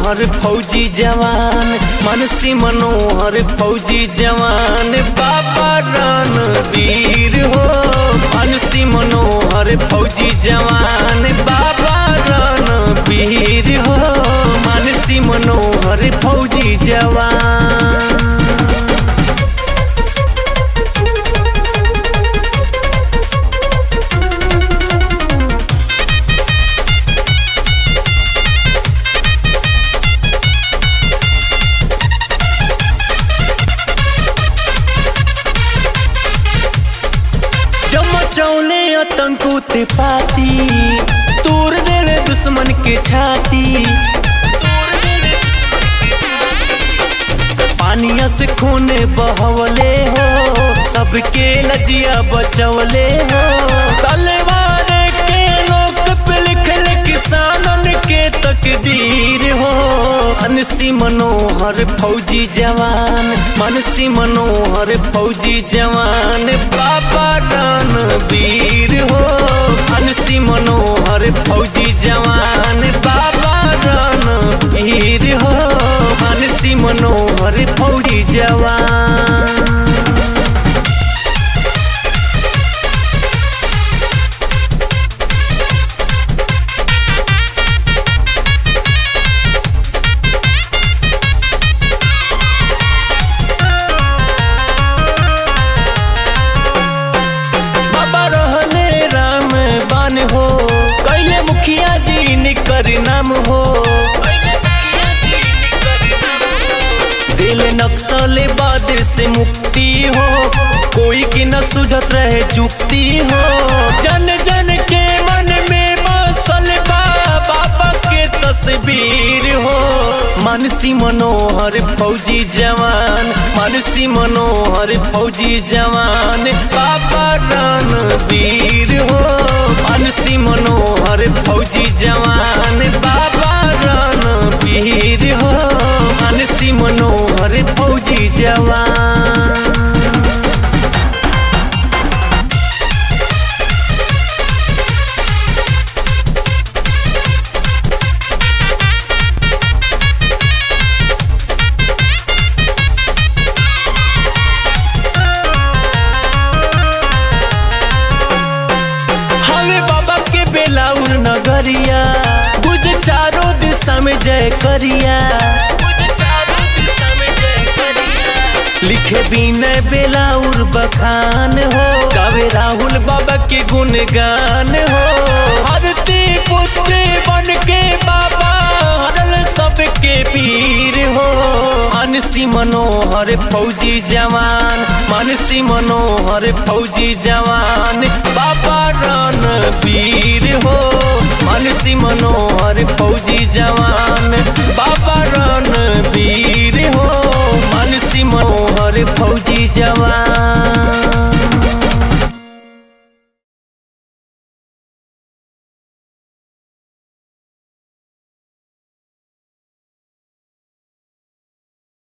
मनोहर फौजी जवान, मानसी मनोहर फौजी जवान, बाबा रणवीर हो। मानसी मनोहर फौजी जवान, बाबा रणवीर हो। मानसी मनोहर फौजी जवान। चौले आतंकू ते पाती, तोड़ देले दुश्मन के छाती। पानिया से खून बहवले हो, सबके लजिया बचवले हो। तलवार के लोक पे लिखल किसानन के तकदीर हो। मानसी मनोहर फौजी जवान, मानसी मनोहर फौजी जवान, बाबा रणवीर हो। मानसी मनोहर फौजी जवान, बाबा रणवीर हो। मानसी मनोहर फौजी जवान। हो कैले मुखिया जी निकर नाम हो। दिल नक्सलवाद से मुक्ति हो, कोई की न सुझत रहे जुक्ति हो। जन जन के मन में बसल बाबा के तस्वीर हो। मानसी मनोहर फौजी जवान, मानसी मनोहर फौजी जवान, बाबा रणवीर हो। मानसी मनोहर फौजी जवान, बाबा रणवीर हो। मानसी मनोहर फौजी जवान। बेलाउर नगरिया बुझ चारों दिशा में जय करिया। लिखे बिनय बेलाउर बखान हो, गावे राहुल बाबा के गुणगान हो। धरती पुत्र बन के बाबा हरल सबके पीर हो। मानसी मनोहर फौजी जवान, मानसी मनोहर फौजी जवान, बाबा रणवीर हो। मानसी मनोहर फौजी जवान, बाबा रणवीर हो। मानसी मनोहर फौजी जवान।